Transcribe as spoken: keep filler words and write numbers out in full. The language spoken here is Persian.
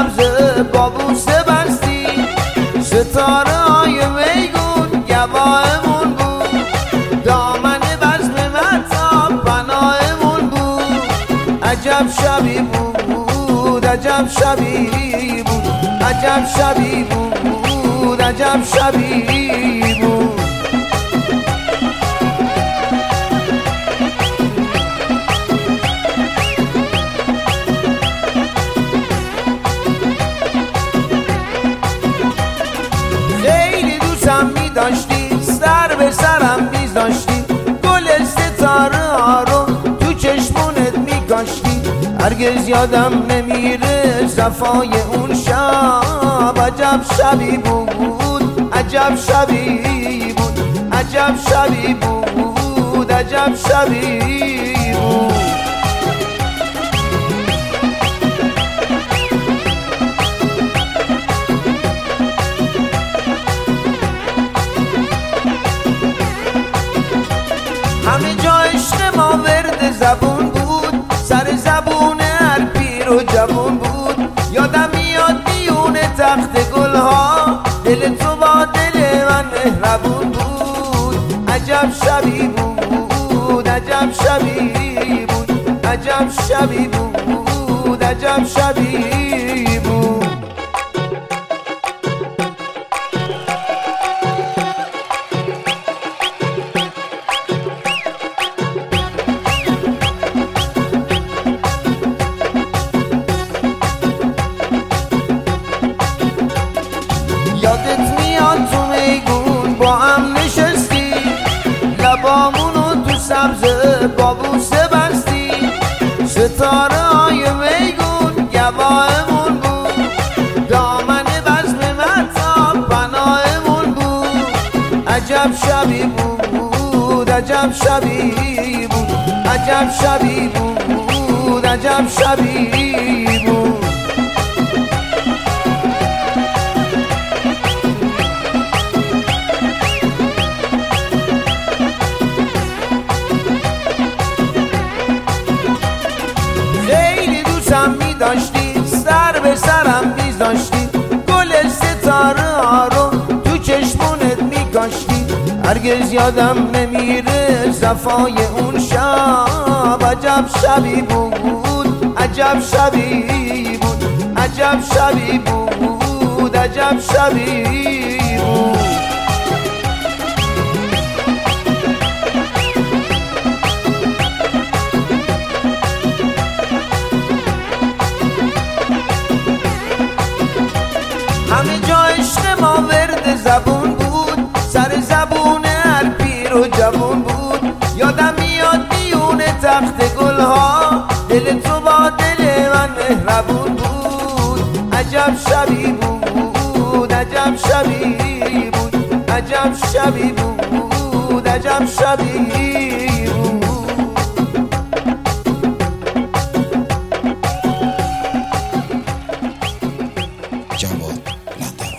سبز بابوسه بستی، ستاره های میگون گواهمون بود، دامن بزم مهتاب پناهمون بود. عجب شبی بود، عجب شبی بود، عجب شبی بود، عجب شبی بود. خیلی دوستم می داشتی، سر به سرم می داشتی، گل ستاره ها رو تو چشمونت می کاشتی. هرگز یادم نمیره صفای اون شب، عجب شبی بود، عجب شبی بود، عجب شبی بود، عجب شبی بود. همه جا عشق ما ورد زبون بود، سر زبون هر پیر و جوون بود. یادم میاد میونه تخت گلها، دل تو با دل من مهربون بود. عجب شبی بود، عجب شبی بود، عجب شبی بود، عجب شبی بود. یادت میاد تو میگون با هم نشستی، لبامونو تو سبز بابوسه بستی، ستاره های میگون گواهمون بود، دامن بزم مهتاب پناهمون بود. عجب شبی بود، عجب شبی بود، عجب شبی بود، عجب شبی بود. می داشتی، سر به سرم می داشتی، گل ستاره ها رو تو چشمونت می کاشتی. هرگز یادم نمیره صفای اون شب، عجب شبی بود، عجب شبی بود، عجب شبی بود، عجب شبی بود. همه جا عشق ما ورد زبون بود، سر زبون هر پیر و جوون بود. یادم میاد میونه تخت گلها، دل تو با دل من مهربون بود. عجب شبی بود، عجب شبی بود، عجب شبی بود، عجب شبی بود. جواد لندن.